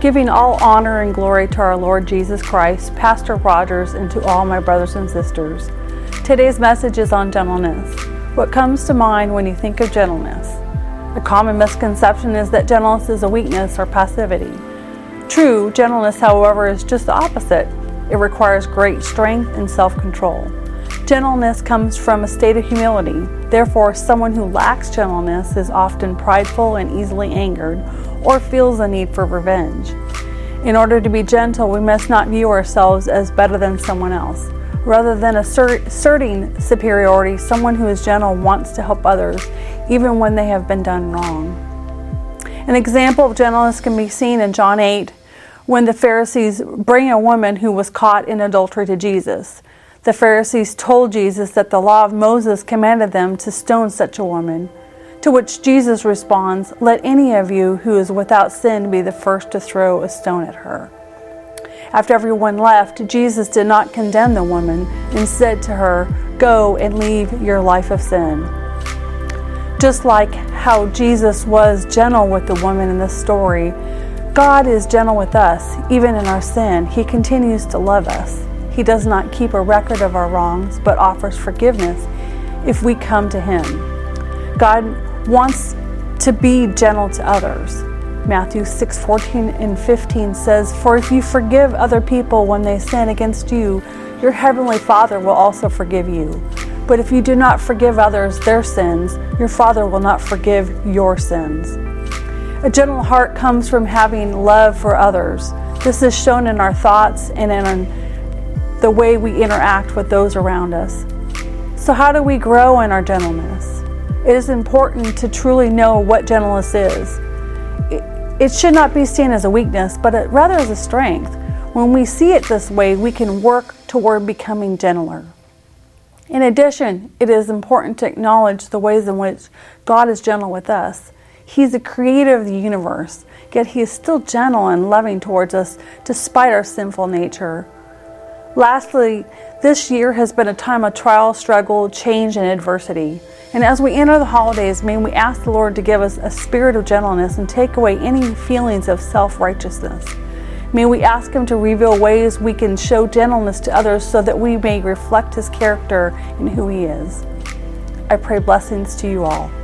Giving all honor and glory to our Lord Jesus Christ, Pastor Rogers, and to all my brothers and sisters. Today's message is on gentleness. What comes to mind when you think of gentleness? A common misconception is that gentleness is a weakness or passivity. True, gentleness, however, is just the opposite. It requires great strength and self-control. Gentleness comes from a state of humility. Therefore, someone who lacks gentleness is often prideful and easily angered, or feels a need for revenge. In order to be gentle, we must not view ourselves as better than someone else. Rather than asserting superiority, someone who is gentle wants to help others, even when they have been done wrong. An example of gentleness can be seen in John 8, when the Pharisees bring a woman who was caught in adultery to Jesus. The Pharisees told Jesus that the law of Moses commanded them to stone such a woman, to which Jesus responds, "Let any of you who is without sin be the first to throw a stone at her." After everyone left, Jesus did not condemn the woman and said to her, "Go and leave your life of sin." Just like how Jesus was gentle with the woman in this story, God is gentle with us, even in our sin. He continues to love us. He does not keep a record of our wrongs, but offers forgiveness if we come to Him. God wants to be gentle to others. Matthew 6:14 and 15 says, "For if you forgive other people when they sin against you, your heavenly Father will also forgive you. But if you do not forgive others their sins, your Father will not forgive your sins." A gentle heart comes from having love for others. This is shown in our thoughts and in the way we interact with those around us. So how do we grow in our gentleness? It is important to truly know what gentleness is. It should not be seen as a weakness, but rather as a strength. When we see it this way, we can work toward becoming gentler. In addition, it is important to acknowledge the ways in which God is gentle with us. He's the creator of the universe, yet He is still gentle and loving towards us despite our sinful nature. Lastly, this year has been a time of trial, struggle, change, and adversity. And as we enter the holidays, may we ask the Lord to give us a spirit of gentleness and take away any feelings of self-righteousness. May we ask Him to reveal ways we can show gentleness to others so that we may reflect His character and who He is. I pray blessings to you all.